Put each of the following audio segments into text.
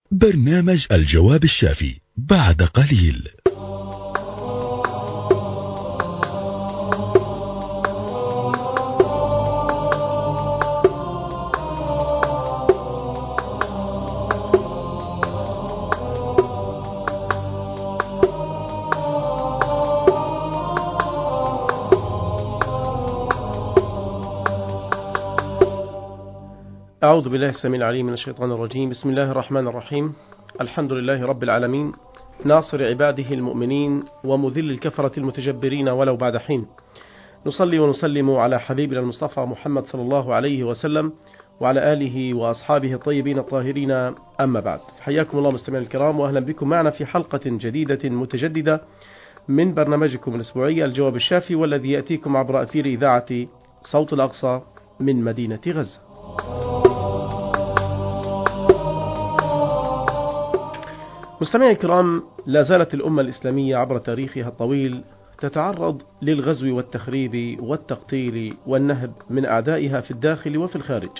برنامج الجواب الشافي بعد قليل. أعوذ بالله السميع العليم من الشيطان الرجيم. بسم الله الرحمن الرحيم. الحمد لله رب العالمين، ناصر عباده المؤمنين ومذل الكفرة المتجبرين ولو بعد حين. نصلي ونسلم على حبيبنا المصطفى محمد صلى الله عليه وسلم وعلى آله وأصحابه الطيبين الطاهرين، أما بعد. حياكم الله مستمعين الكرام، وأهلا بكم معنا في حلقة جديدة متجددة من برنامجكم الأسبوعي الجواب الشافي، والذي يأتيكم عبر أثير إذاعة صوت الأقصى من مدينة غزة. مستمعي الكرام، لا زالت الأمة الإسلامية عبر تاريخها الطويل تتعرض للغزو والتخريب والتقتيل والنهب من أعدائها في الداخل وفي الخارج،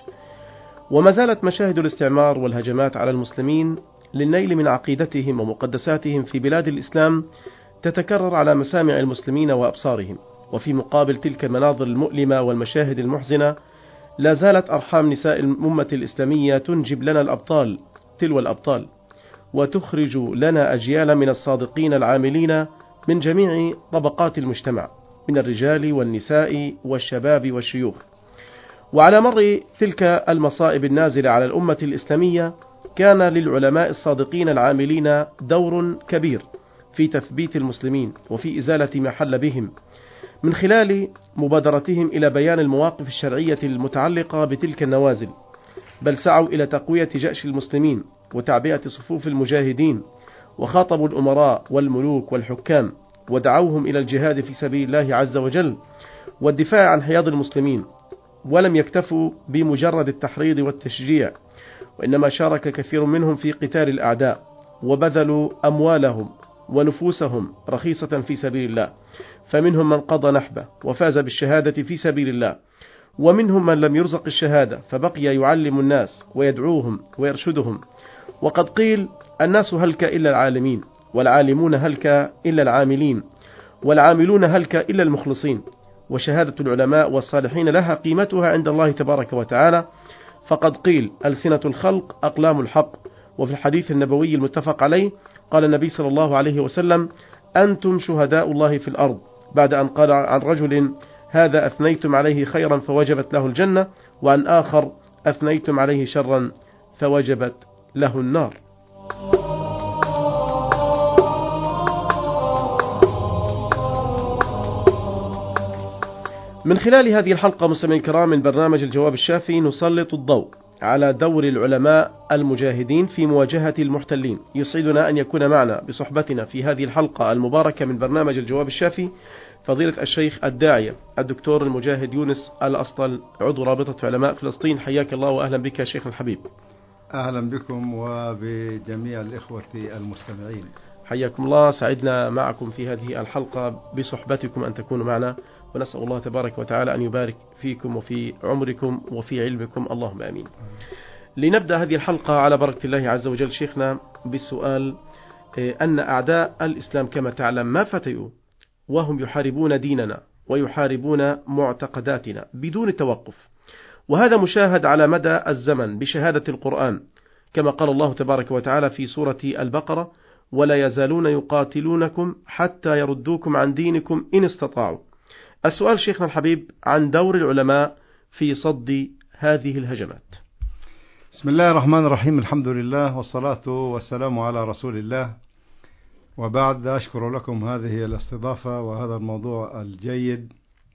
وما زالت مشاهد الاستعمار والهجمات على المسلمين للنيل من عقيدتهم ومقدساتهم في بلاد الإسلام تتكرر على مسامع المسلمين وأبصارهم. وفي مقابل تلك المناظر المؤلمة والمشاهد المحزنة، لا زالت أرحام نساء الأمة الإسلامية تنجب لنا الأبطال تلو الأبطال، وتخرج لنا أجيال من الصادقين العاملين من جميع طبقات المجتمع، من الرجال والنساء والشباب والشيوخ. وعلى مر تلك المصائب النازلة على الأمة الإسلامية، كان للعلماء الصادقين العاملين دور كبير في تثبيت المسلمين وفي إزالة ما حل بهم، من خلال مبادرتهم إلى بيان المواقف الشرعية المتعلقة بتلك النوازل، بل سعوا إلى تقوية جأش المسلمين وتعبئة صفوف المجاهدين، وخاطبوا الأمراء والملوك والحكام ودعوهم إلى الجهاد في سبيل الله عز وجل والدفاع عن حياض المسلمين. ولم يكتفوا بمجرد التحريض والتشجيع، وإنما شارك كثير منهم في قتال الأعداء، وبذلوا أموالهم ونفوسهم رخيصة في سبيل الله، فمنهم من قضى نحبه وفاز بالشهادة في سبيل الله، ومنهم من لم يرزق الشهادة فبقي يعلم الناس ويدعوهم ويرشدهم. وقد قيل: الناس هلك إلا العالمين، والعالمون هلك إلا العاملين، والعاملون هلك إلا المخلصين. وشهادة العلماء والصالحين لها قيمتها عند الله تبارك وتعالى، فقد قيل: ألسنة الخلق أقلام الحق. وفي الحديث النبوي المتفق عليه قال النبي صلى الله عليه وسلم: أنتم شهداء الله في الأرض، بعد أن قال عن رجل: هذا أثنيتم عليه خيرا فوجبت له الجنة، وعن آخر: أثنيتم عليه شرا فوجبت له النار. من خلال هذه الحلقة مستمعي الكرام من برنامج الجواب الشافي، نسلط الضوء على دور العلماء المجاهدين في مواجهة المحتلين. يسعدنا أن يكون معنا بصحبتنا في هذه الحلقة المباركة من برنامج الجواب الشافي فضيلة الشيخ الداعية الدكتور المجاهد يونس الأسطل، عضو رابطة علماء فلسطين. حياك الله وأهلا بك يا شيخ الحبيب. أهلا بكم وبجميع الإخوة المستمعين. حياكم الله، سعدنا معكم في هذه الحلقة بصحبتكم أن تكونوا معنا، ونسأل الله تبارك وتعالى أن يبارك فيكم وفي عمركم وفي علمكم، اللهم آمين. لنبدأ هذه الحلقة على بركة الله عز وجل شيخنا بالسؤال: أن أعداء الإسلام كما تعلم ما فتئوا، وهم يحاربون ديننا ويحاربون معتقداتنا بدون توقف، وهذا مشاهد على مدى الزمن بشهادة القرآن، كما قال الله تبارك وتعالى في سورة البقرة: ولا يزالون يقاتلونكم حتى يردوكم عن دينكم إن استطاعوا. السؤال شيخنا الحبيب عن دور العلماء في صد هذه الهجمات. بسم الله الرحمن الرحيم، الحمد لله والصلاة والسلام على رسول الله، وبعد أشكر لكم هذه الاستضافة وهذا الموضوع الجيد.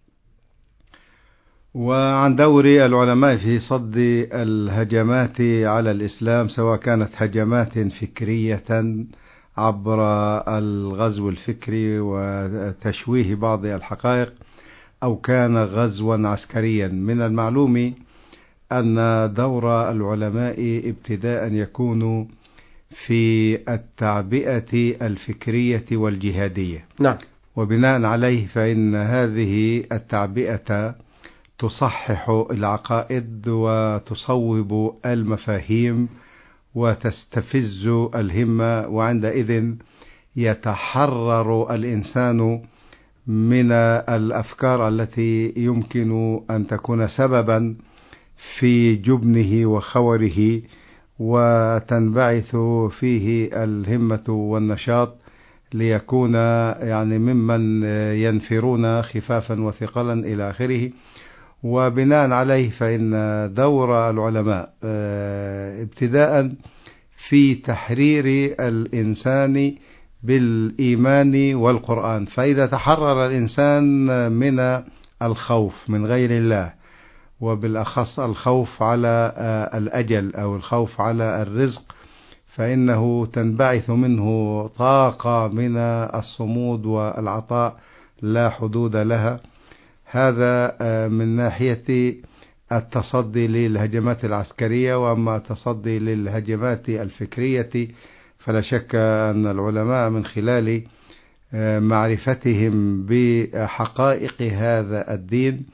وعن دور العلماء في صد الهجمات على الإسلام، سواء كانت هجمات فكرية عبر الغزو الفكري وتشويه بعض الحقائق، أو كان غزوا عسكريا. من المعلوم أن دور العلماء ابتداء يكون في التعبئة الفكرية والجهادية. نعم. وبناء عليه فإن هذه التعبئة تصحح العقائد وتصوب المفاهيم وتستفز الهمة، وعندئذ يتحرر الإنسان من الأفكار التي يمكن أن تكون سببا في جبنه وخوره، وتنبعث فيه الهمة والنشاط ليكون يعني ممن ينفرون خفافا وثقلا إلى آخره. وبناء عليه فإن دور العلماء ابتداء في تحرير الإنسان بالإيمان والقرآن، فإذا تحرر الإنسان من الخوف من غير الله، وبالأخص الخوف على الأجل أو الخوف على الرزق، فإنه تنبعث منه طاقة من الصمود والعطاء لا حدود لها. هذا من ناحية التصدي للهجمات العسكرية. وأما التصدي للهجمات الفكرية فلا شك أن العلماء من خلال معرفتهم بحقائق هذا الدين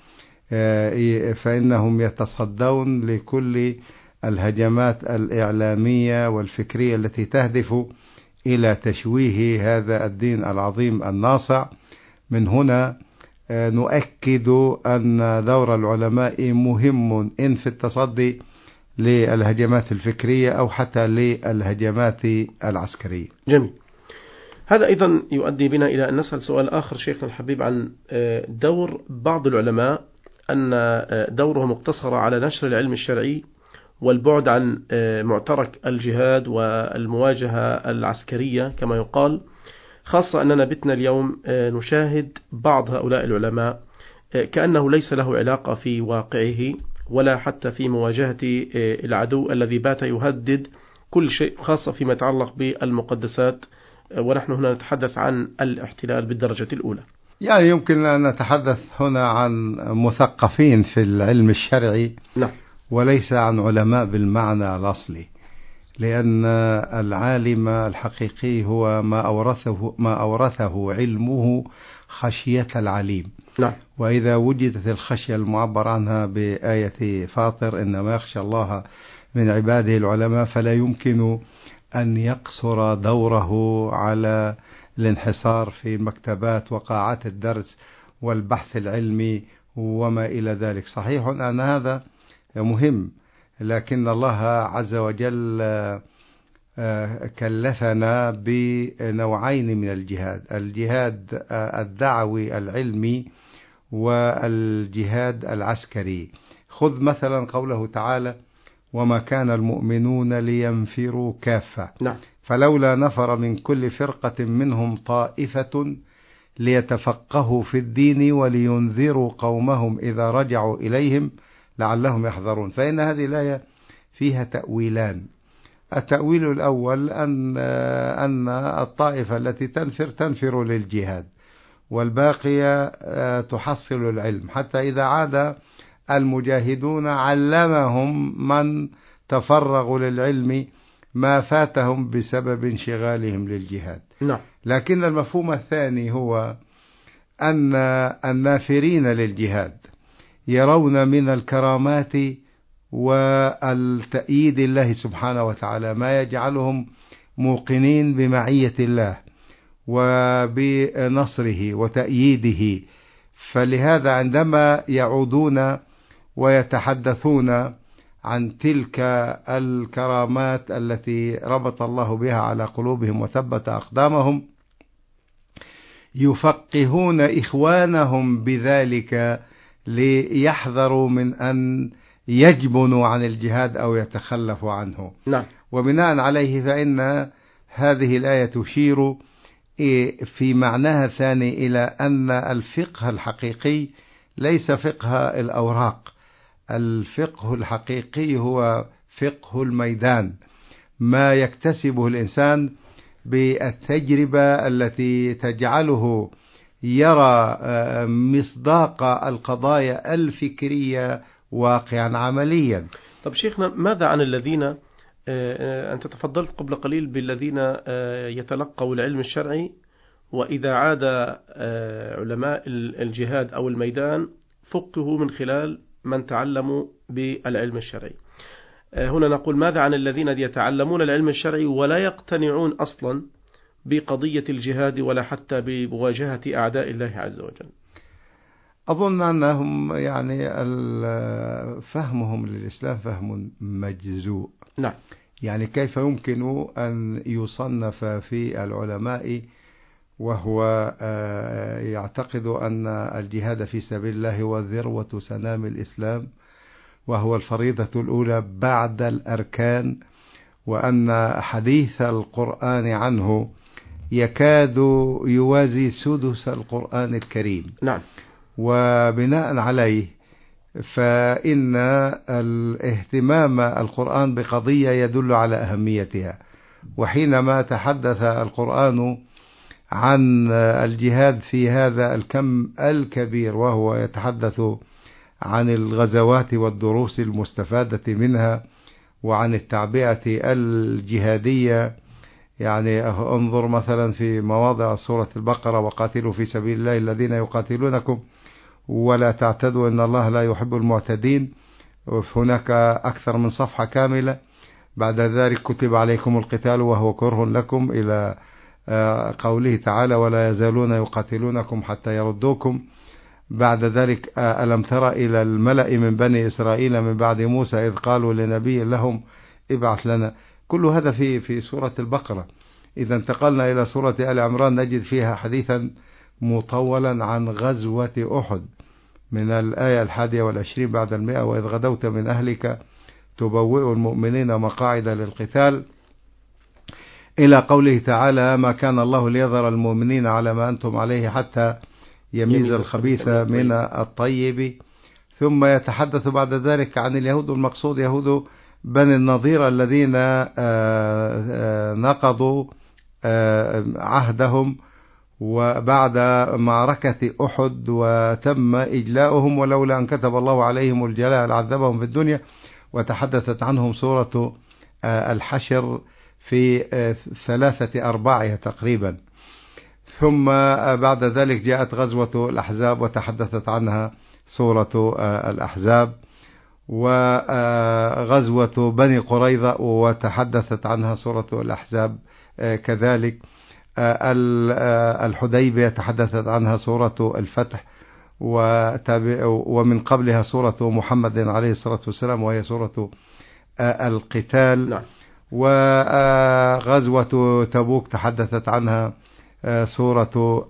فإنهم يتصدون لكل الهجمات الإعلامية والفكرية التي تهدف إلى تشويه هذا الدين العظيم الناصع. من هنا نؤكد أن دور العلماء مهم إن في التصدي للهجمات الفكرية أو حتى للهجمات العسكرية. جميل. هذا أيضا يؤدي بنا إلى أن نسأل سؤال آخر شيخنا الحبيب عن دور بعض العلماء، أن دوره مقتصر على نشر العلم الشرعي والبعد عن معترك الجهاد والمواجهة العسكرية كما يقال، خاصة أننا بتنا اليوم نشاهد بعض هؤلاء العلماء كأنه ليس له علاقة في واقعه ولا حتى في مواجهة العدو الذي بات يهدد كل شيء، خاصة فيما يتعلق بالمقدسات، ونحن هنا نتحدث عن الاحتلال بالدرجة الأولى. يعني يمكن أن نتحدث هنا عن مثقفين في العلم الشرعي، نعم، وليس عن علماء بالمعنى الأصلي، لأن العالم الحقيقي هو ما أورثه علمه خشية العليم. نعم. وإذا وجدت الخشية المعبر عنها بآية فاطر إنما يخشى الله من عباده العلماء، فلا يمكن أن يقصر دوره على الانحصار في مكتبات وقاعات الدرس والبحث العلمي وما إلى ذلك. صحيح أن هذا مهم، لكن الله عز وجل كلفنا بنوعين من الجهاد: الجهاد الدعوي العلمي والجهاد العسكري. خذ مثلا قوله تعالى: وما كان المؤمنون لينفروا كافة. نعم. فلولا نفر من كل فرقة منهم طائفة ليتفقهوا في الدين ولينذروا قومهم إذا رجعوا إليهم لعلهم يحذرون. فإن هذه الآية فيها تأويلان. التأويل الأول أن الطائفة التي تنفر للجهاد، والباقية تحصل العلم، حتى إذا عاد المجاهدون علمهم من تفرغوا للعلم ما فاتهم بسبب انشغالهم للجهاد. نعم. لكن المفهوم الثاني هو أن النافرين للجهاد يرون من الكرامات والتأييد الله سبحانه وتعالى ما يجعلهم موقنين بمعية الله وبنصره وتأييده. فلهذا عندما يعودون ويتحدثون عن تلك الكرامات التي ربط الله بها على قلوبهم وثبت أقدامهم، يفقهون إخوانهم بذلك ليحذروا من أن يجبنوا عن الجهاد أو يتخلفوا عنه. نعم. وبناء عليه فإن هذه الآية تشير في معناها الثاني إلى أن الفقه الحقيقي ليس فقه الأوراق. الفقه الحقيقي هو فقه الميدان، ما يكتسبه الإنسان بالتجربة التي تجعله يرى مصداق القضايا الفكرية واقعا عمليا. طب شيخنا، ماذا عن الذين أنت تفضلت قبل قليل بالذين يتلقوا العلم الشرعي، وإذا عاد علماء الجهاد أو الميدان فقهوا من خلال من تعلموا بالعلم الشرعي؟ هنا نقول ماذا عن الذين يتعلمون العلم الشرعي ولا يقتنعون أصلا بقضية الجهاد ولا حتى بمواجهة أعداء الله عز وجل؟ أظن أنهم يعني فهمهم للإسلام فهم مجزوء. نعم. يعني كيف يمكن أن يصنف في العلماء وهو يعتقد أن الجهاد في سبيل الله هو ذروة سنام الإسلام وهو الفريضة الأولى بعد الأركان، وأن حديث القرآن عنه يكاد يوازي سدس القرآن الكريم. نعم. وبناء عليه فإن الاهتمام القرآن بقضية يدل على أهميتها، وحينما تحدث القرآن عن الجهاد في هذا الكم الكبير وهو يتحدث عن الغزوات والدروس المستفادة منها وعن التعبئة الجهادية، يعني انظر مثلا في مواضع سورة البقرة: وقاتلوا في سبيل الله الذين يقاتلونكم ولا تعتدوا إن الله لا يحب المعتدين. هناك أكثر من صفحة كاملة. بعد ذلك: كتب عليكم القتال وهو كره لكم، إلى قوله تعالى: ولا يزالون يقاتلونكم حتى يردوكم. بعد ذلك: ألم تر إلى الملأ من بني إسرائيل من بعد موسى إذ قالوا لنبي لهم ابعث لنا. كل هذا في سورة البقرة. إذا انتقلنا إلى سورة آل عمران نجد فيها حديثا مطولا عن غزوة أحد من الآية 21 بعد 100: وإذ غدوت من أهلك تبوئ المؤمنين مقاعد للقتال، إلى قوله تعالى: ما كان الله ليذر المؤمنين على ما أنتم عليه حتى يميز الخبيث من الطيب. ثم يتحدث بعد ذلك عن اليهود، المقصود يهود بني النضير الذين نقضوا عهدهم وبعد معركة أحد وتم إجلاؤهم، ولولا أن كتب الله عليهم الجلاء لعذبهم في الدنيا. وتحدثت عنهم سورة الحشر في 3/4 تقريبا. ثم بعد ذلك جاءت غزوة الأحزاب وتحدثت عنها سورة الأحزاب، وغزوة بني قريظة وتحدثت عنها سورة الأحزاب كذلك. الحديبية تحدثت عنها سورة الفتح، ومن قبلها سورة محمد عليه الصلاة والسلام وهي سورة القتال. نعم. وغزوة تبوك تحدثت عنها سورة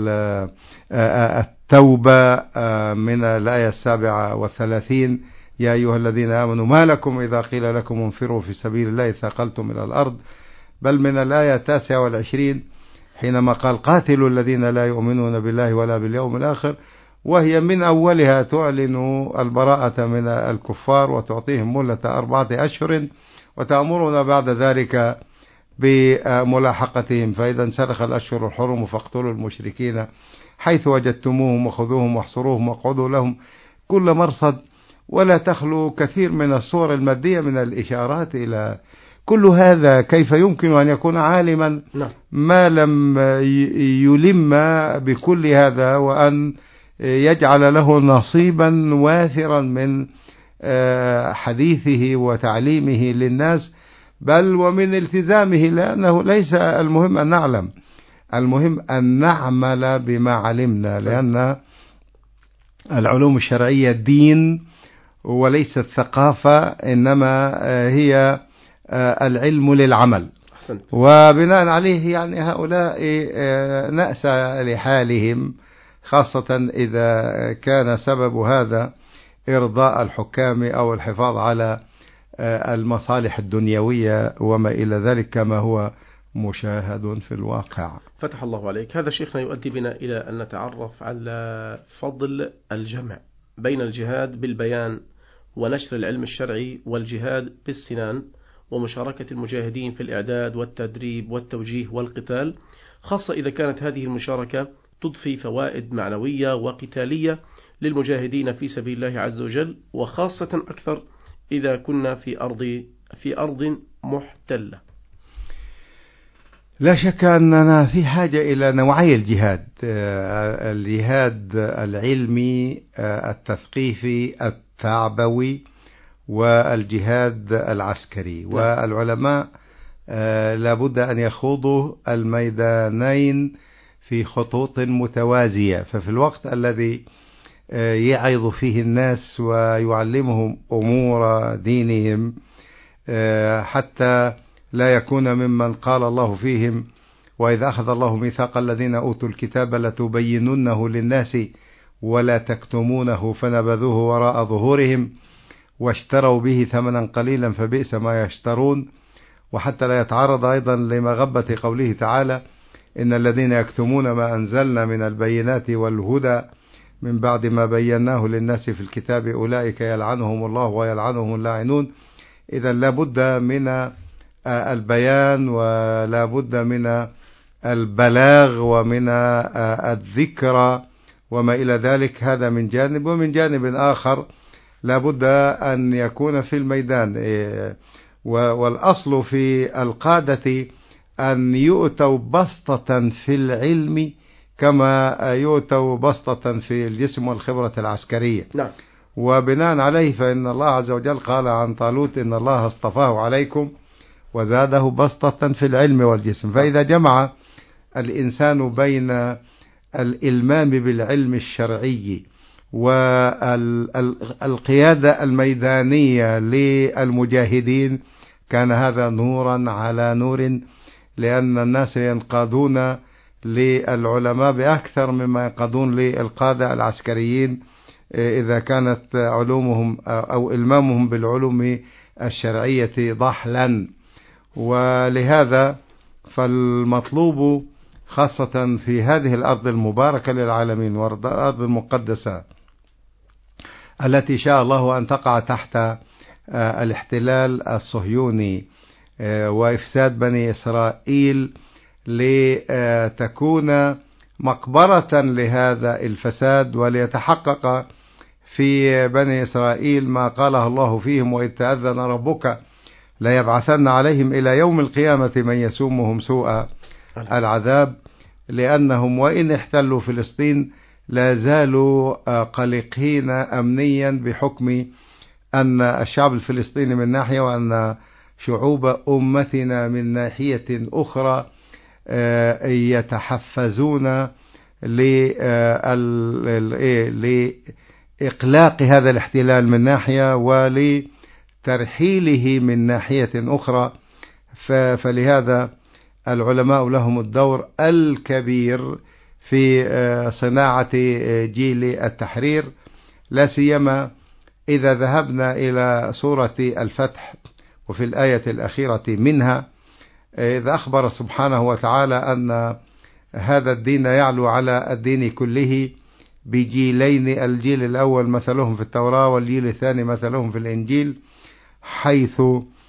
التوبة من الآية 37: يا أيها الذين آمنوا ما لكم إذا قيل لكم انفروا في سبيل الله ثاقلتم إلى الأرض. بل من الآية 29 حينما قال: قاتلوا الذين لا يؤمنون بالله ولا باليوم الآخر، وهي من أولها تعلن البراءة من الكفار وتعطيهم مهلة 4 أشهر، وتأمرنا بعد ذلك بملاحقتهم، فإذا انسلخ الأشهر الحرم فاقتلوا المشركين حيث وجدتموهم وخذوهم واحصروهم واقعدوا لهم كل مرصد. ولا تخلو كثير من الصور المادية من الإشارات إلى كل هذا. كيف يمكن أن يكون عالما ما لم يلم بكل هذا، وأن يجعل له نصيبا واثرا من حديثه وتعليمه للناس، بل ومن التزامه، لأنه ليس المهم أن نعلم، المهم أن نعمل بما علمنا، لأن العلوم الشرعية دين وليست ثقافة، إنما هي العلم للعمل. وبناء عليه يعني هؤلاء نأسى لحالهم، خاصة إذا كان سبب هذا إرضاء الحكام أو الحفاظ على المصالح الدنيوية وما إلى ذلك، كما هو مشاهد في الواقع. فتح الله عليك. هذا شيخنا يؤدي بنا إلى أن نتعرف على فضل الجمع بين الجهاد بالبيان ونشر العلم الشرعي والجهاد بالسنان، ومشاركة المجاهدين في الإعداد والتدريب والتوجيه والقتال، خاصة إذا كانت هذه المشاركة تضفي فوائد معنوية وقتالية للمجاهدين في سبيل الله عز وجل، وخاصة أكثر إذا كنا في أرض محتلة. لا شك أننا في حاجة إلى نوعي الجهاد: الجهاد العلمي، التثقيفي، التعبوي، والجهاد العسكري. والعلماء لابد أن يخوضوا الميدانين في خطوط متوازية. ففي الوقت الذي يعظ فيه الناس ويعلمهم أمور دينهم حتى لا يكون ممن قال الله فيهم: وإذا أخذ الله ميثاق الذين أوتوا الكتاب لتبيننه للناس ولا تكتمونه فنبذوه وراء ظهورهم واشتروا به ثمنا قليلا فبئس ما يشترون. وحتى لا يتعرض أيضا لمغبة قوله تعالى: إن الذين يكتمون ما أنزلنا من البينات والهدى من بعد ما بيناه للناس في الكتاب أولئك يلعنهم الله ويلعنهم اللاعنون. إذا لابد من البيان ولابد من البلاغ ومن الذكرى وما إلى ذلك. هذا من جانب. ومن جانب آخر لابد أن يكون في الميدان. والأصل في القادة أن يؤتوا بسطة في العلم كما يؤتوا بسطة في الجسم والخبرة العسكرية. نعم. وبناء عليه فإن الله عز وجل قال عن طالوت: إن الله اصطفاه عليكم وزاده بسطة في العلم والجسم. فإذا جمع الإنسان بين الإلمام بالعلم الشرعي والقيادة الميدانية للمجاهدين كان هذا نورا على نور، لأن الناس ينقادون للعلماء بأكثر مما ينقادون للقادة العسكريين إذا كانت علومهم أو إلمامهم بالعلوم الشرعية ضحلا. ولهذا فالمطلوب خاصة في هذه الأرض المباركة للعالمين والأرض المقدسة التي شاء الله أن تقع تحت الاحتلال الصهيوني وإفساد بني إسرائيل لتكون مقبرة لهذا الفساد، وليتحقق في بني إسرائيل ما قاله الله فيهم: وإذ تأذن ربك ليبعثن عليهم إلى يوم القيامة من يسومهم سوء العذاب. لأنهم وإن احتلوا فلسطين لا زالوا قلقين أمنيا بحكم أن الشعب الفلسطيني من ناحية وأن شعوب أمتنا من ناحية أخرى يتحفزون لإقلاق هذا الاحتلال من ناحية ولترحيله من ناحية أخرى. فلهذا العلماء لهم الدور الكبير في صناعة جيل التحرير، لا سيما إذا ذهبنا إلى سورة الفتح وفي الآية الأخيرة منها، إذا أخبر سبحانه وتعالى أن هذا الدين يعلو على الدين كله بجيلين: الجيل الأول مثلهم في التوراة والجيل الثاني مثلهم في الإنجيل، حيث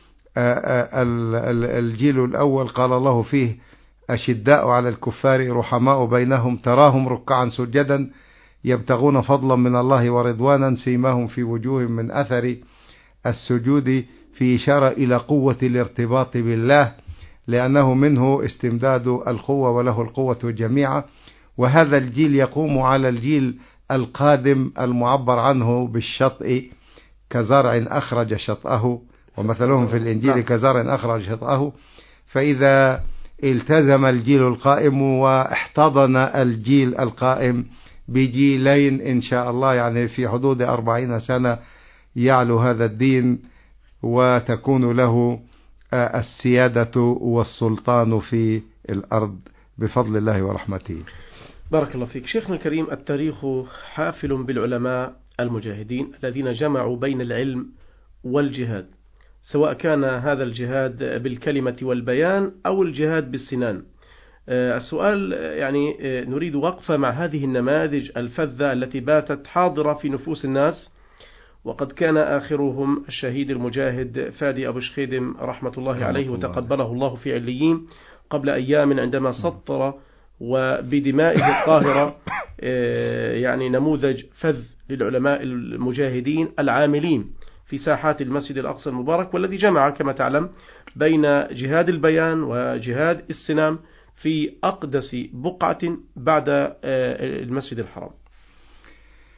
الجيل الأول قال الله فيه: أشداء على الكفار رحماء بينهم تراهم ركعا سجدا يبتغون فضلا من الله ورضوانا سيماهم في وجوههم من أثر السجود، في إشارة إلى قوة الارتباط بالله، لأنه منه استمداد القوة وله القوة جميعا. وهذا الجيل يقوم على الجيل القادم المعبر عنه بالشطء: كزرع أخرج شطأه، ومثلهم في الإنجيل كزرع أخرج شطأه. فإذا التزم الجيل القائم واحتضن الجيل القائم بجيلين إن شاء الله، يعني في حدود 40 سنة يعلو هذا الدين وتكون له السيادة والسلطان في الأرض بفضل الله ورحمته. بارك الله فيك شيخنا الكريم. التاريخ حافل بالعلماء المجاهدين الذين جمعوا بين العلم والجهاد، سواء كان هذا الجهاد بالكلمة والبيان أو الجهاد بالسنان. السؤال يعني نريد وقفة مع هذه النماذج الفذة التي باتت حاضرة في نفوس الناس، وقد كان آخرهم الشهيد المجاهد فادي أبو شخيدم رحمة الله عليه وتقبله الله في عليين قبل أيام، عندما سطر وبدمائه الطاهرة يعني نموذج فذ للعلماء المجاهدين العاملين في ساحات المسجد الأقصى المبارك، والذي جمع كما تعلم بين جهاد البيان وجهاد السنام في أقدس بقعة بعد المسجد الحرام.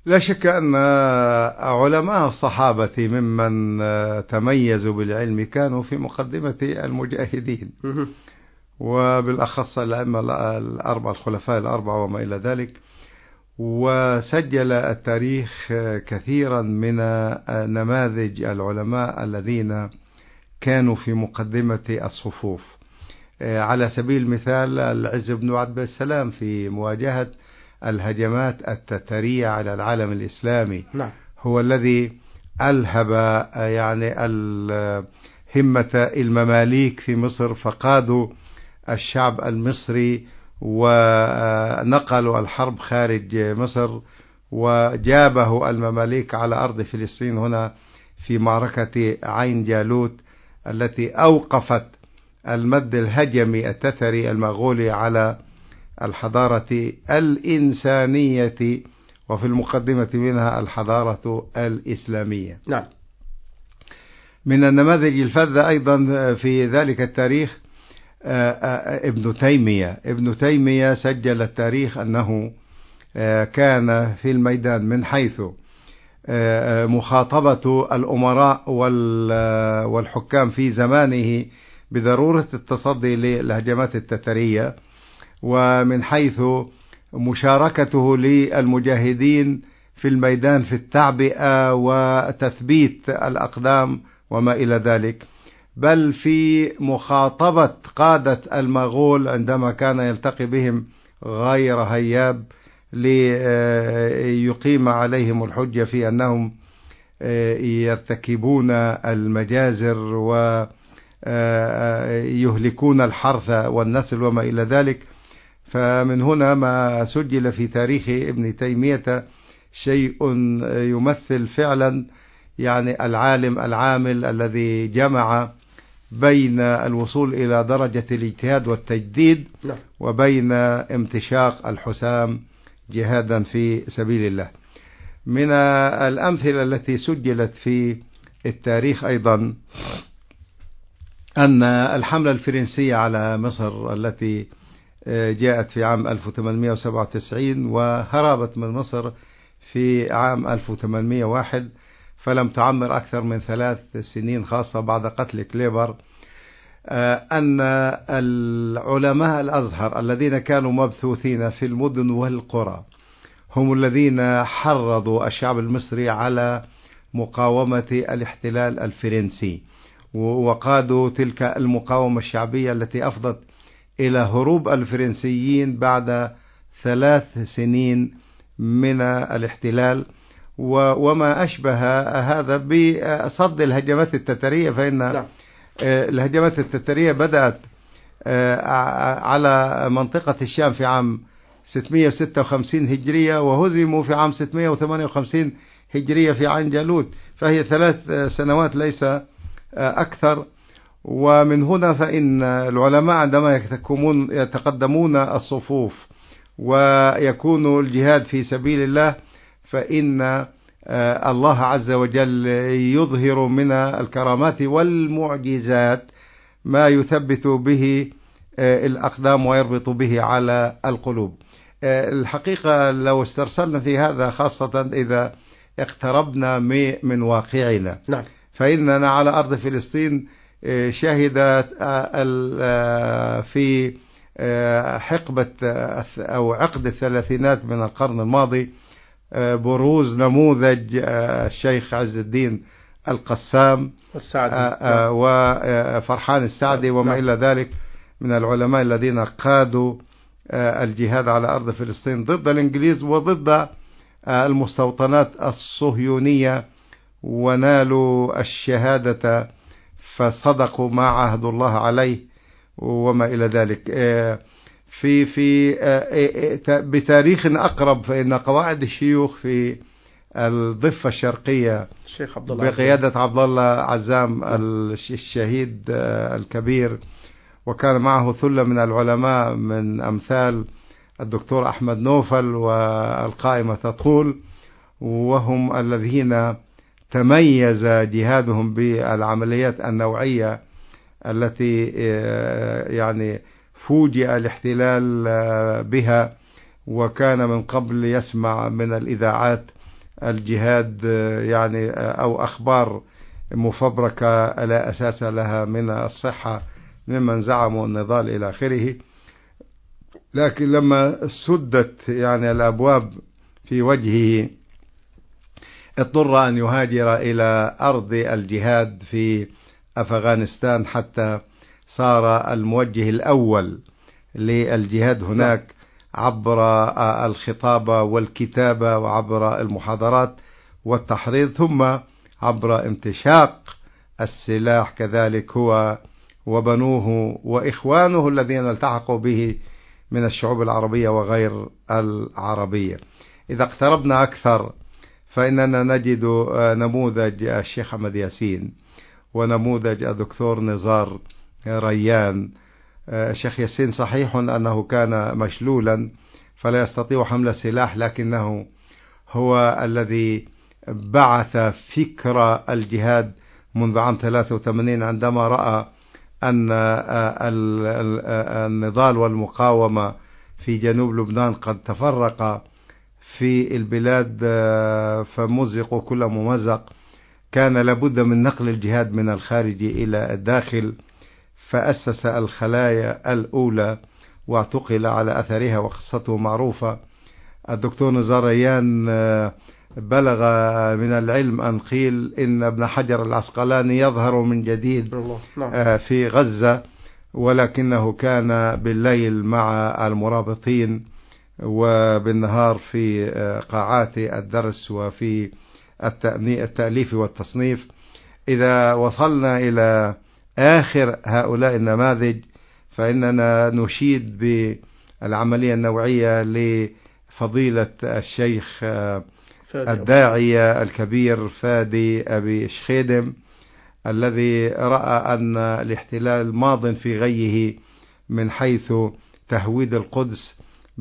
لا شك أن علماء الصحابة ممن تميزوا بالعلم كانوا في مقدمة المجاهدين، وبالأخص الأئمة الأربعة الخلفاء الأربعة وما إلى ذلك. وسجل التاريخ كثيرا من نماذج العلماء الذين كانوا في مقدمة الصفوف. على سبيل المثال العز بن عبد السلام في مواجهة الهجمات التتارية على العالم الإسلامي، نعم. هو الذي ألهب يعني همة المماليك في مصر، فقادوا الشعب المصري ونقلوا الحرب خارج مصر، وجابه المماليك على أرض فلسطين هنا في معركة عين جالوت التي أوقفت المد الهجمي التتري المغولي على الحضارة الإنسانية، وفي المقدمة منها الحضارة الإسلامية. نعم. من النماذج الفذة أيضا في ذلك التاريخ ابن تيمية سجل التاريخ أنه كان في الميدان من حيث مخاطبة الأمراء والحكام في زمانه بضرورة التصدي للهجمات التترية، ومن حيث مشاركته للمجاهدين في الميدان في التعبئة وتثبيت الأقدام وما إلى ذلك، بل في مخاطبة قادة المغول عندما كان يلتقي بهم غير هياب ليقيم عليهم الحجة في أنهم يرتكبون المجازر ويهلكون الحرث والنسل وما إلى ذلك. فمن هنا ما سجل في تاريخ ابن تيمية شيء يمثل فعلا يعني العالم العامل الذي جمع بين الوصول إلى درجة الاجتهاد والتجديد وبين امتشاق الحسام جهادا في سبيل الله. من الأمثلة التي سجلت في التاريخ أيضا أن الحملة الفرنسية على مصر التي جاءت في عام 1897 وهربت من مصر في عام 1801، فلم تعمر أكثر من 3 سنين، خاصة بعد قتل كليبر. أن العلماء الأزهر الذين كانوا مبثوثين في المدن والقرى هم الذين حرضوا الشعب المصري على مقاومة الاحتلال الفرنسي، وقادوا تلك المقاومة الشعبية التي أفضت إلى هروب الفرنسيين بعد 3 سنين من الاحتلال، وما أشبه هذا بصد الهجمات التترية. فإن الهجمات التترية بدأت على منطقة الشام في عام 656 هجرية، وهزموا في عام 658 هجرية في عين جالوت، فهي 3 سنوات ليس أكثر. ومن هنا فإن العلماء عندما يتقدمون الصفوف ويكون الجهاد في سبيل الله، فإن الله عز وجل يظهر من الكرامات والمعجزات ما يثبت به الأقدام ويربط به على القلوب. الحقيقة لو استرسلنا في هذا، خاصة إذا اقتربنا من واقعنا، فإننا على أرض فلسطين شهدت في حقبة أو عقد الثلاثينات من القرن الماضي بروز نموذج الشيخ عز الدين القسام وفرحان السعدي وما إلى ذلك من العلماء الذين قادوا الجهاد على أرض فلسطين ضد الإنجليز وضد المستوطنات الصهيونية، ونالوا الشهادة فصدقوا ما عاهدوا الله عليه وما إلى ذلك. بتاريخ أقرب، فإن قواعد الشيوخ في الضفة الشرقية بقيادة عبد الله عزام الشهيد الكبير، وكان معه ثلة من العلماء من أمثال الدكتور أحمد نوفل والقائمة تطول، وهم الذين تميز جهادهم بالعمليات النوعية التي يعني فوجئ الاحتلال بها، وكان من قبل يسمع من الإذاعات الجهاد يعني أو أخبار مفبركة لا أساس لها من الصحة ممن زعموا النضال إلى آخره. لكن لما سدت يعني الأبواب في وجهه اضطر أن يهاجر إلى أرض الجهاد في أفغانستان، حتى صار الموجه الأول للجهاد هناك عبر الخطابة والكتابة وعبر المحاضرات والتحريض، ثم عبر امتشاق السلاح كذلك هو وبنوه وإخوانه الذين التحقوا به من الشعوب العربية وغير العربية. إذا اقتربنا أكثر فإننا نجد نموذج الشيخ أحمد ياسين ونموذج الدكتور نزار ريان. الشيخ ياسين صحيح أنه كان مشلولا فلا يستطيع حمل السلاح، لكنه هو الذي بعث فكر الجهاد منذ عام 83 عندما رأى أن النضال والمقاومة في جنوب لبنان قد تفرق في البلاد فمزقوا كل ممزق، كان لابد من نقل الجهاد من الخارج إلى الداخل، فأسس الخلايا الأولى واعتقل على أثرها وقصته معروفة. الدكتور نزار ريان بلغ من العلم أن قيل إن ابن حجر العسقلاني يظهر من جديد في غزة، ولكنه كان بالليل مع المرابطين وبالنهار في قاعات الدرس وفي التأليف والتصنيف. إذا وصلنا إلى آخر هؤلاء النماذج فإننا نشيد بالعملية النوعية لفضيلة الشيخ الداعية الكبير فادي أبي شخيدم، الذي رأى أن الاحتلال ماض في غيه من حيث تهويد القدس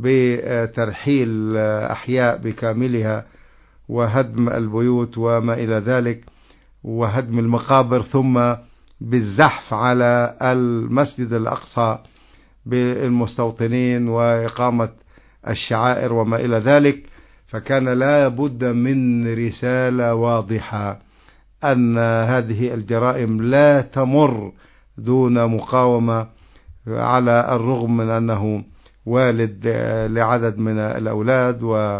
بترحيل أحياء بكاملها وهدم البيوت وما إلى ذلك وهدم المقابر، ثم بالزحف على المسجد الأقصى بالمستوطنين وإقامة الشعائر وما إلى ذلك. فكان لا بد من رسالة واضحة أن هذه الجرائم لا تمر دون مقاومة، على الرغم من أنه والد لعدد من الأولاد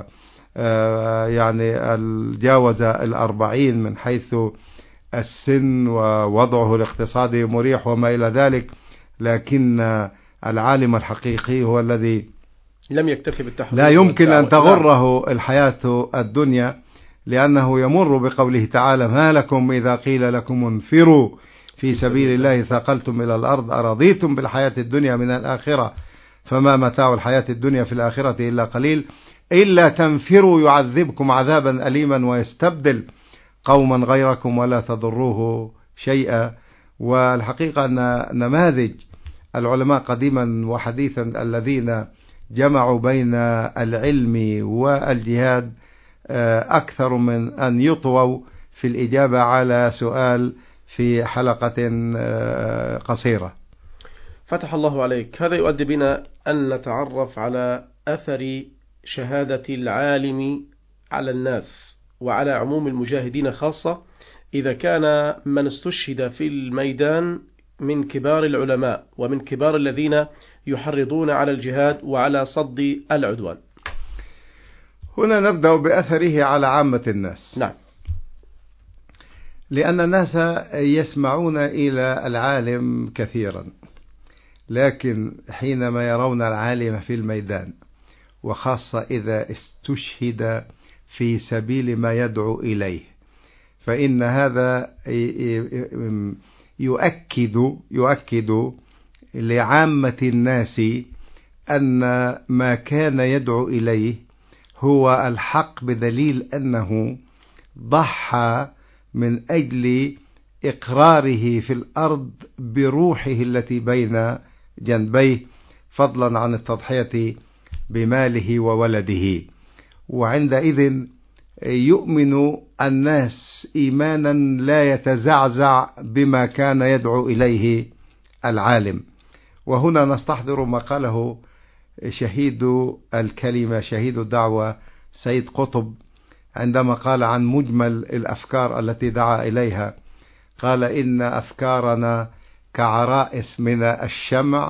ويعني جاوز 40 من حيث السن ووضعه الاقتصادي مريح وما إلى ذلك، لكن العالم الحقيقي هو الذي لم يكتفي بالتحريض، لا يمكن أن تغره الحياة الدنيا، لأنه يمر بقوله تعالى: ما لكم إذا قيل لكم انفروا في سبيل الله ثقلتم إلى الأرض أرضيتم بالحياة الدنيا من الآخرة فما متاع الحياة الدنيا في الآخرة إلا قليل إلا تنفروا يعذبكم عذابا أليما ويستبدل قوما غيركم ولا تضروه شيئا. والحقيقة أن نماذج العلماء قديما وحديثا الذين جمعوا بين العلم والجهاد أكثر من أن يطووا في الإجابة على سؤال في حلقة قصيرة. فتح الله عليك. هذا يؤدي بنا أن نتعرف على أثر شهادة العالم على الناس وعلى عموم المجاهدين خاصة، إذا كان من استشهد في الميدان من كبار العلماء ومن كبار الذين يحرضون على الجهاد وعلى صد العدوان. هنا نبدأ بأثره على عامة الناس. نعم. لأن الناس يسمعون إلى العالم كثيرا، لكن حينما يرون العالم في الميدان وخاصة إذا استشهد في سبيل ما يدعو إليه، فإن هذا يؤكد لعامة الناس أن ما كان يدعو إليه هو الحق، بدليل أنه ضحى من أجل إقراره في الأرض بروحه التي بين جنبيه، فضلا عن التضحية بماله وولده. وعندئذ يؤمن الناس إيمانا لا يتزعزع بما كان يدعو إليه العالم. وهنا نستحضر ما قاله شهيد الكلمة شهيد الدعوة سيد قطب عندما قال عن مجمل الأفكار التي دعا إليها، قال إن أفكارنا كعرائس من الشمع،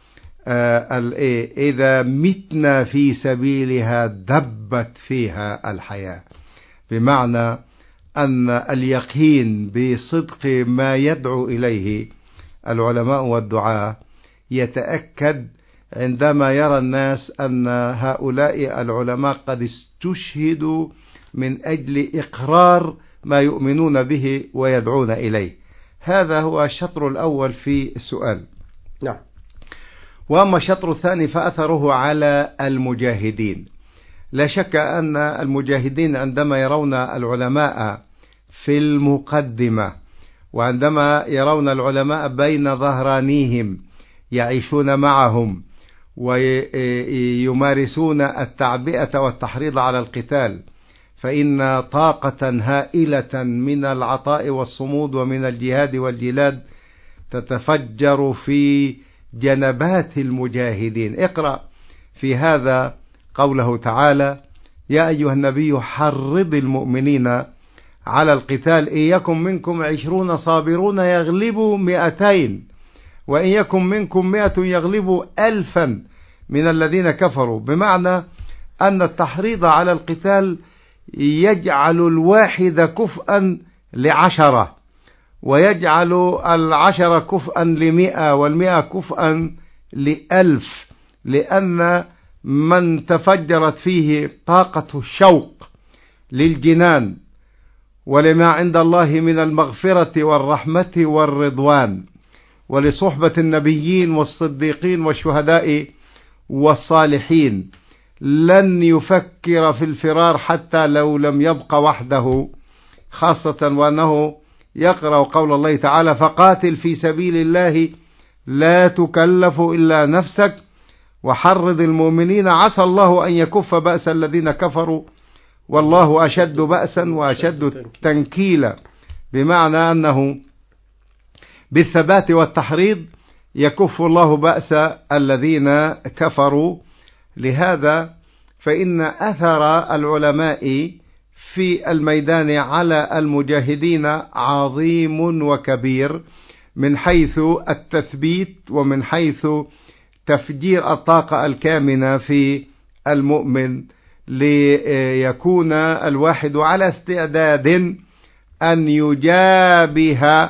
إذا متنا في سبيلها دبت فيها الحياة. بمعنى أن اليقين بصدق ما يدعو إليه العلماء والدعاة يتأكد عندما يرى الناس أن هؤلاء العلماء قد استشهدوا من أجل إقرار ما يؤمنون به ويدعون إليه. هذا هو الشطر الأول في السؤال. نعم. وأما الشطر الثاني فأثره على المجاهدين. لا شك أن المجاهدين عندما يرون العلماء في المقدمة، وعندما يرون العلماء بين ظهرانيهم يعيشون معهم ويمارسون التعبئة والتحريض على القتال، فإن طاقة هائلة من العطاء والصمود ومن الجهاد والجلاد تتفجر في جنبات المجاهدين. اقرأ في هذا قوله تعالى: يا أيها النبي حرض المؤمنين على القتال، إن يكن منكم 20 صابرون يغلبوا 200، وإن يكن منكم 100 يغلبوا 1000 من الذين كفروا. بمعنى أن التحريض على القتال يجعل الواحد كفءا ل10، ويجعل 10 كفءا ل100، وال100 كفءا ل1000، لأن من تفجرت فيه طاقة الشوق للجنان ولما عند الله من المغفرة والرحمة والرضوان، ولصحبة النبيين والصديقين والشهداء والصالحين، لن يفكر في الفرار حتى لو لم يبق وحده، خاصة وأنه يقرأ قول الله تعالى: فقاتل في سبيل الله لا تكلف إلا نفسك وحرض المؤمنين عسى الله أن يكف بأس الذين كفروا والله أشد بأسا وأشد تنكيلا. بمعنى أنه بالثبات والتحريض يكف الله بأس الذين كفروا. لهذا فإن أثر العلماء في الميدان على المجاهدين عظيم وكبير، من حيث التثبيت ومن حيث تفجير الطاقة الكامنة في المؤمن، ليكون الواحد على استعداد أن يجابه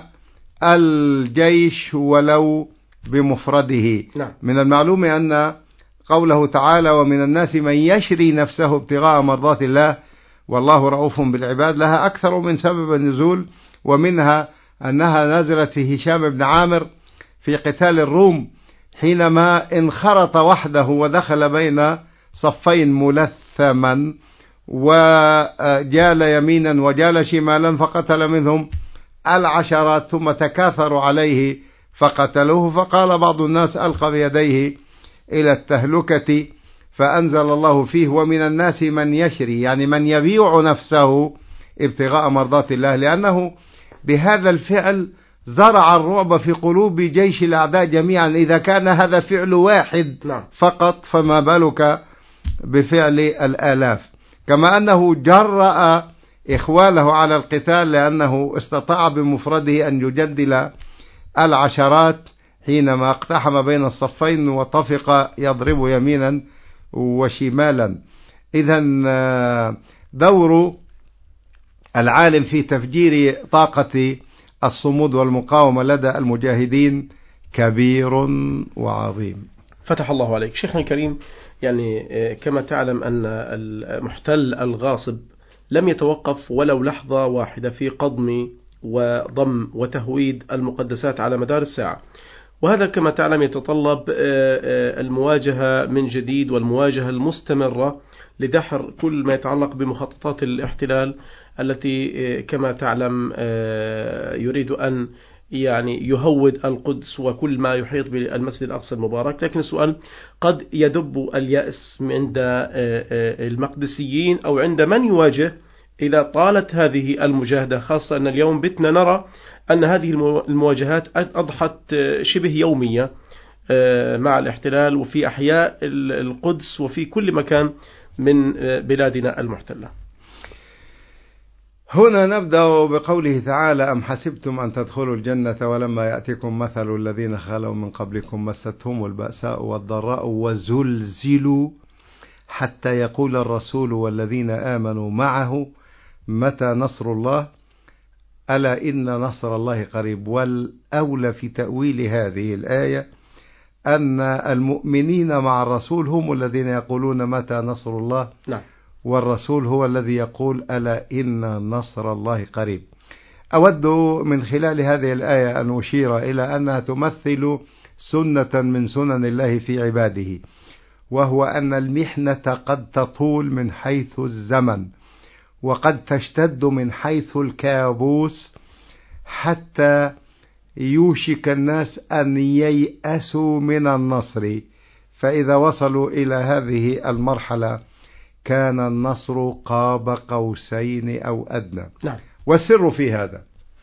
الجيش ولو بمفرده. نعم. من المعلوم أن قوله تعالى: ومن الناس من يشري نفسه ابتغاء مرضات الله والله رؤوف بالعباد، لها أكثر من سبب النزول، ومنها أنها نزلت في هشام بن عامر في قتال الروم، حينما انخرط وحده ودخل بين صفين ملثما وجال يمينا وجال شمالا، فقتل منهم 10 ثم تكاثروا عليه فقتلوه. فقال بعض الناس ألقى بيديه إلى التهلكة، فأنزل الله فيه: ومن الناس من يشري، يعني من يبيع نفسه ابتغاء مرضات الله، لأنه بهذا الفعل زرع الرعب في قلوب جيش الأعداء جميعا. إذا كان هذا فعل واحد فقط فما بالك بفعل الآلاف. كما أنه جرأ إخواله على القتال، لأنه استطاع بمفرده أن يجدل العشرات حينما اقتحم بين الصفين وطفق يضرب يمينا وشمالا. إذن دور العالم في تفجير طاقة الصمود والمقاومة لدى المجاهدين كبير وعظيم. فتح الله عليك شيخنا الكريم. يعني كما تعلم أن المحتل الغاصب لم يتوقف ولو لحظة واحدة في قضم وضم وتهويد المقدسات على مدار الساعة، وهذا كما تعلم يتطلب المواجهة من جديد والمواجهة المستمرة لدحر كل ما يتعلق بمخططات الاحتلال التي كما تعلم يريد أن يعني يهود القدس وكل ما يحيط بالمسجد الأقصى المبارك. لكن السؤال: قد يدب اليأس عند المقدسيين أو عند من يواجه إذا طالت هذه المجاهدة، خاصة أن اليوم بتنا نرى أن هذه المواجهات أضحت شبه يومية مع الاحتلال وفي أحياء القدس وفي كل مكان من بلادنا المحتلة. هنا نبدأ بقوله تعالى: أم حسبتم أن تدخلوا الجنة ولما يأتكم مثل الذين خلوا من قبلكم مستهم البأساء والضراء وزلزلوا حتى يقول الرسول والذين آمنوا معه متى نصر الله ألا إن نصر الله قريب. والأولى في تأويل هذه الآية أن المؤمنين مع الرسول هم الذين يقولون متى نصر الله، نعم. والرسول هو الذي يقول ألا إن نصر الله قريب. أود من خلال هذه الآية أن أشير إلى أنها تمثل سنة من سنن الله في عباده، وهو أن المحنة قد تطول من حيث الزمن، وقد تشتد من حيث الكابوس، حتى يوشك الناس أن ييأسوا من النصر، فإذا وصلوا إلى هذه المرحلة كان النصر قاب قوسين أو أدنى. نعم. والسر في هذا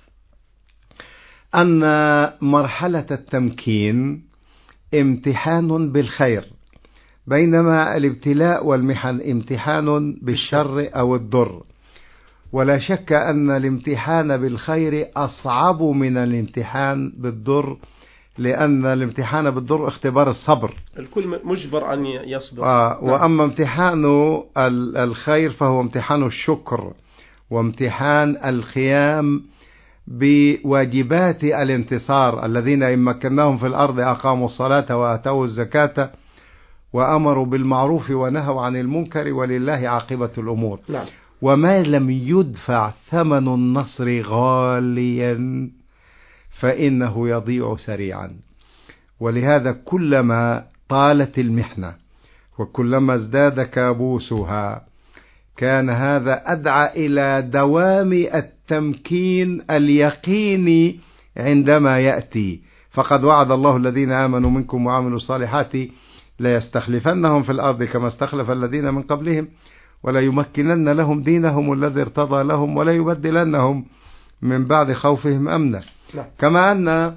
أن مرحلة التمكين امتحان بالخير، بينما الابتلاء والمحن امتحان بالشر أو الضر. ولا شك أن الامتحان بالخير أصعب من الامتحان بالضر، لأن الامتحان بالضر اختبار الصبر، الكل مجبر أن يصبر. وأما امتحان الخير فهو امتحان الشكر وامتحان القيام بواجبات الانتصار. الذين إن مكناهم في الأرض أقاموا الصلاة وآتوا الزكاة وأمروا بالمعروف ونهوا عن المنكر ولله عاقبة الأمور. نعم. وما لم يدفع ثمن النصر غاليا فإنه يضيع سريعا. ولهذا كلما طالت المحنة وكلما ازداد كابوسها كان هذا أدعى إلى دوام التمكين اليقيني عندما يأتي. فقد وعد الله الذين آمنوا منكم وعملوا الصالحات ليستخلفنهم في الأرض كما استخلف الذين من قبلهم ولا يمكنن لهم دينهم الذي ارتضى لهم ولا يبدلنهم من بعد خوفهم أمنا. كما أن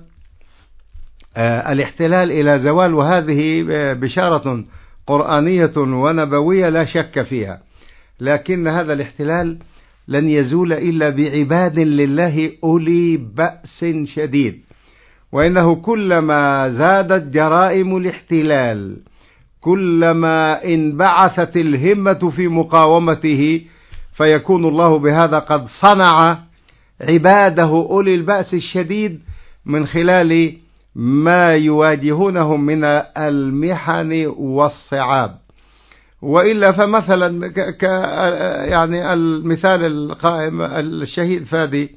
الاحتلال إلى زوال، وهذه بشارة قرآنية ونبوية لا شك فيها، لكن هذا الاحتلال لن يزول إلا بعباد لله أولي بأس شديد. وإنه كلما زادت جرائم الاحتلال كلما انبعثت الهمة في مقاومته، فيكون الله بهذا قد صنع عباده أولي البأس الشديد من خلال ما يواجهونهم من المحن والصعاب. وإلا فمثلا يعني المثال القائم الشهيد فادي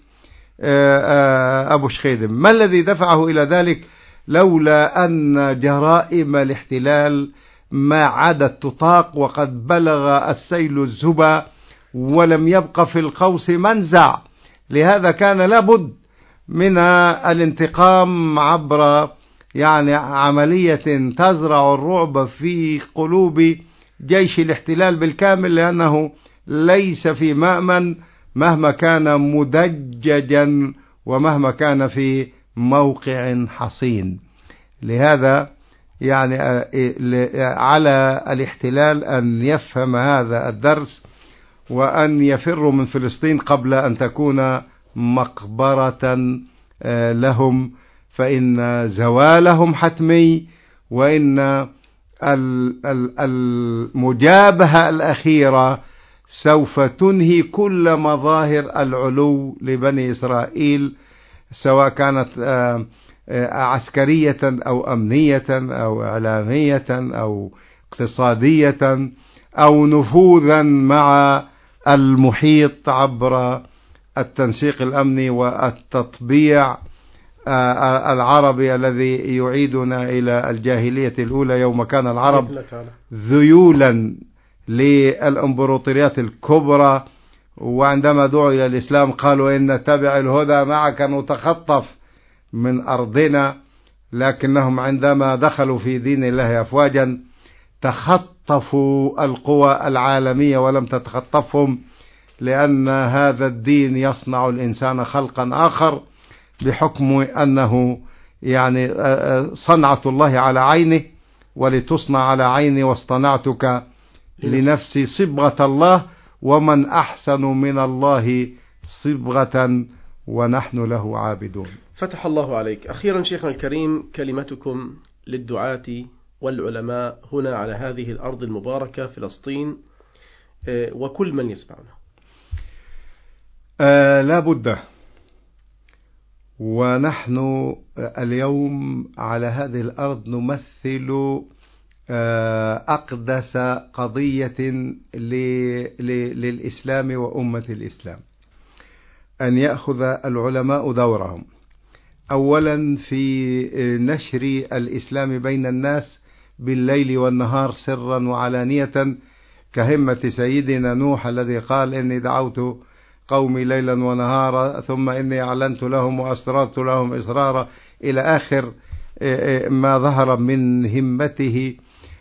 أبو شخيدم، ما الذي دفعه إلى ذلك لولا أن جرائم الاحتلال ما عادت تطاق، وقد بلغ السيل الزبا ولم يبق في القوس منزع. لهذا كان لابد من الانتقام عبر يعني عملية تزرع الرعب في قلوب جيش الاحتلال بالكامل، لأنه ليس في مأمن مهما كان مدججا ومهما كان في موقع حصين. لهذا يعني على الاحتلال أن يفهم هذا الدرس وأن يفروا من فلسطين قبل أن تكون مقبرة لهم، فإن زوالهم حتمي، وإن المجابهة الأخيرة سوف تنهي كل مظاهر العلو لبني إسرائيل، سواء كانت عسكرية أو أمنية أو إعلامية أو اقتصادية أو نفوذا مع المحيط عبر التنسيق الأمني والتطبيع العربي الذي يعيدنا إلى الجاهلية الأولى، يوم كان العرب ذيولا للإمبراطوريات الكبرى، وعندما دعوا إلى الإسلام قالوا إن نتبع الهدى معك نتخطف من أرضنا، لكنهم عندما دخلوا في دين الله أفواجا تخطفوا القوى العالمية ولم تتخطفهم، لأن هذا الدين يصنع الإنسان خلقا آخر بحكم أنه يعني صنعة الله على عينه، ولتصنع على عيني واصطنعتك لنفسي صبغة الله، ومن أحسن من الله صبغة ونحن له عابدون. فتح الله عليك. أخيرا شيخنا الكريم، كلمتكم للدعاة والعلماء هنا على هذه الأرض المباركة فلسطين وكل من يسمعنا. لا بد، ونحن اليوم على هذه الأرض نمثل أقدس قضية للإسلام وأمة الإسلام، أن يأخذ العلماء دورهم أولا في نشر الإسلام بين الناس بالليل والنهار سرا وعلانية، كهمة سيدنا نوح الذي قال إني دعوت قومي ليلا ونهارا ثم إني أعلنت لهم وأسررت لهم إسرارا إلى آخر ما ظهر من همته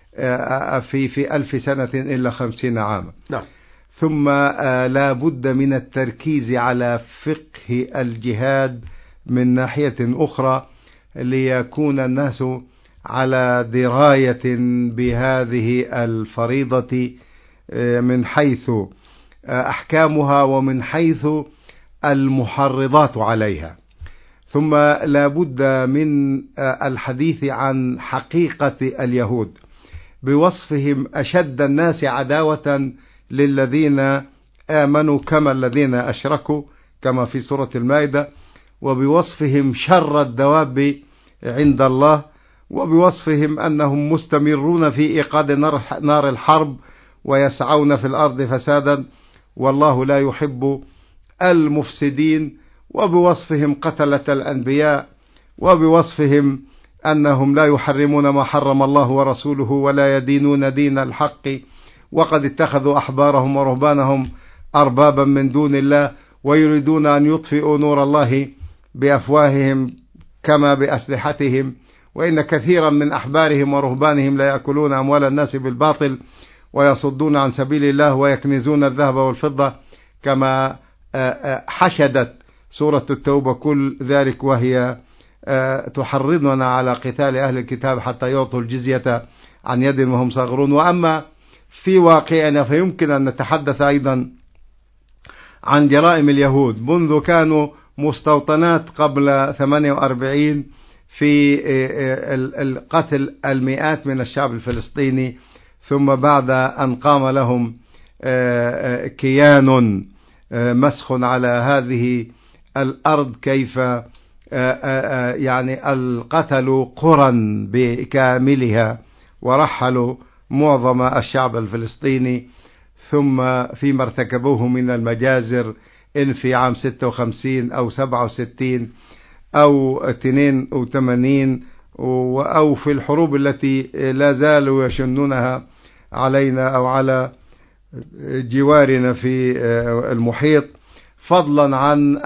في 1000 سنة إلا 50 عاما. نعم. ثم لا بد من التركيز على فقه الجهاد من ناحية أخرى، ليكون الناس على دراية بهذه الفريضة من حيث أحكامها ومن حيث المحرضات عليها. ثم لا بد من الحديث عن حقيقة اليهود بوصفهم أشد الناس عداوة للذين آمنوا كما الذين أشركوا كما في سورة المائدة، وبوصفهم شر الدواب عند الله، وبوصفهم أنهم مستمرون في إيقاد نار الحرب ويسعون في الأرض فسادا والله لا يحب المفسدين، وبوصفهم قتلة الأنبياء، وبوصفهم أنهم لا يحرمون ما حرم الله ورسوله ولا يدينون دين الحق، وقد اتخذوا أحبارهم ورهبانهم أربابا من دون الله ويريدون أن يطفئوا نور الله بأفواههم كما بأسلحتهم، وإن كثيرا من أحبارهم ورهبانهم لا يأكلون أموال الناس بالباطل ويصدون عن سبيل الله ويكنزون الذهب والفضة، كما حشدت سورة التوبة كل ذلك، وهي تحرضنا على قتال أهل الكتاب حتى يعطوا الجزية عن يد وهم صاغرون. وأما في واقعنا فيمكن أن نتحدث أيضا عن جرائم اليهود منذ كانوا مستوطنات قبل 48 في القتل المئات من الشعب الفلسطيني، ثم بعد أن قام لهم كيان مسخ على هذه الأرض كيف يعني القتلوا قرى بكاملها ورحلوا معظم الشعب الفلسطيني، ثم فيما ارتكبوه من المجازر إن في عام 56 أو 67 أو 82 أو في الحروب التي لا زالوا يشنونها علينا أو على جوارنا في المحيط، فضلا عن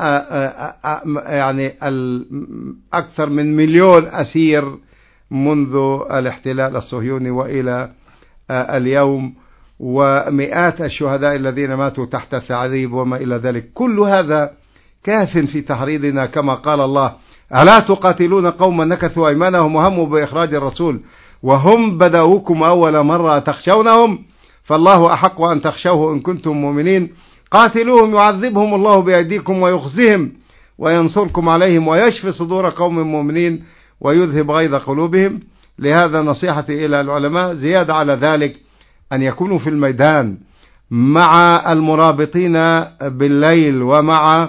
يعني أكثر من 1,000,000 أسير منذ الاحتلال الصهيوني وإلى اليوم، ومئات الشهداء الذين ماتوا تحت الثعذيب وما إلى ذلك. كل هذا كاف في تحريضنا، كما قال الله: ألا تقاتلون قوما نكثوا أيمانهم وهموا بإخراج الرسول وهم بدأوكم أول مرة تخشونهم فالله أحق أن تخشوه إن كنتم مؤمنين قاتلوهم يعذبهم الله بأيديكم ويخزهم وينصركم عليهم ويشفي صدور قوم مؤمنين ويذهب غيظ قلوبهم. لهذا نصيحتي إلى العلماء زيادة على ذلك أن يكونوا في الميدان مع المرابطين بالليل ومع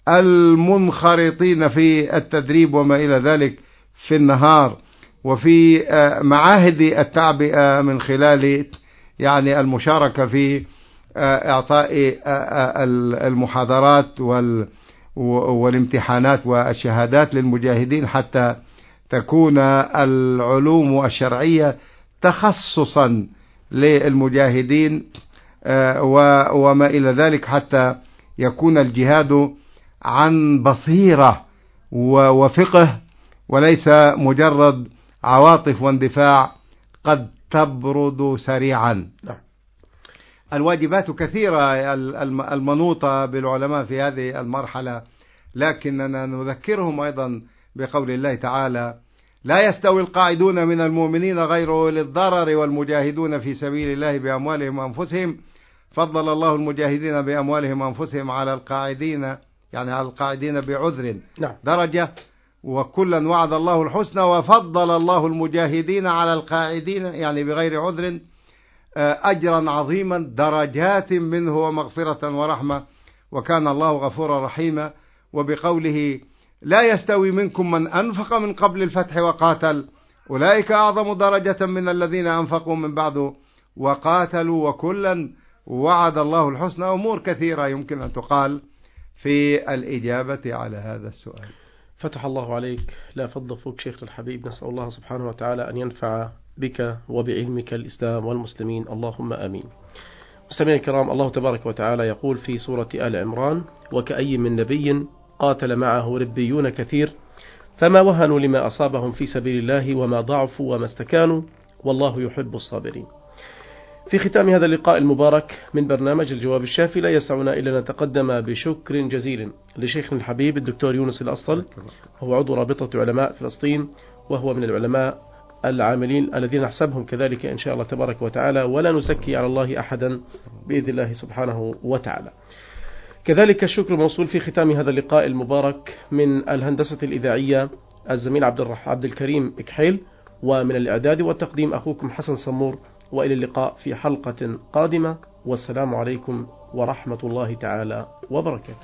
المنخرطين في التدريب وما إلى ذلك في النهار، وفي معاهد التعبئة من خلال يعني المشاركة في إعطاء المحاضرات والامتحانات والشهادات للمجاهدين، حتى تكون العلوم الشرعية تخصصا للمجاهدين وما إلى ذلك، حتى يكون الجهاد عن بصيرة وفقه وليس مجرد عواطف واندفاع قد تبرد سريعا. الواجبات كثيرة المنوطة بالعلماء في هذه المرحلة، لكننا نذكرهم أيضا بقول الله تعالى: لا يستوي القاعدون من المؤمنين غير أولي الضرر والمجاهدون في سبيل الله بأموالهم وأنفسهم فضل الله المجاهدين بأموالهم وأنفسهم على القاعدين، يعني على القاعدين بعذر درجة، وكلا وعد الله الحسنى، وفضل الله المجاهدين على القاعدين يعني بغير عذر أجرا عظيما درجات منه ومغفرة ورحمة، وكان الله غفورا رحيما. وبقوله لا يستوي منكم من أنفق من قبل الفتح وقاتل أولئك أعظم درجة من الذين أنفقوا من بعد وقاتلوا وكلا وعد الله الحسنى. أمور كثيرة يمكن أن تقال في الإجابة على هذا السؤال. فتح الله عليك، لا فضل فوق شيخ الحبيب. نسأل الله سبحانه وتعالى أن ينفع بك وبعلمك الإسلام والمسلمين، اللهم آمين. مستمعينا الكرام، الله تبارك وتعالى يقول في سورة آل عمران: وكأي من نبي قاتل معه ربيون كثير فما وهنوا لما أصابهم في سبيل الله وما ضعفوا وما استكانوا والله يحب الصابرين. في ختام هذا اللقاء المبارك من برنامج الجواب الشافي لا يسعنا إلا أن نتقدم بشكر جزيل لشيخنا الحبيب الدكتور يونس الأسطل، هو عضو رابطة علماء فلسطين، وهو من العلماء العاملين الذين نحسبهم كذلك إن شاء الله تبارك وتعالى، ولا نزكي على الله أحدا بإذن الله سبحانه وتعالى. كذلك الشكر موصول في ختام هذا اللقاء المبارك من الهندسة الإذاعية الزميل عبد الكريم إكحيل، ومن الإعداد والتقديم أخوكم حسن سمور. وإلى اللقاء في حلقة قادمة، والسلام عليكم ورحمة الله تعالى وبركاته.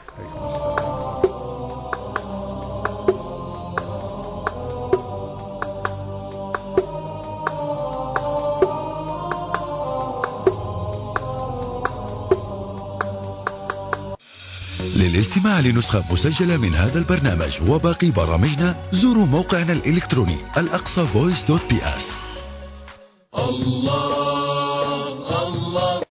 للاستماع لنسخة مسجلة من هذا البرنامج وباقي برامجنا زوروا موقعنا الإلكتروني الأقصى voice.ps. الله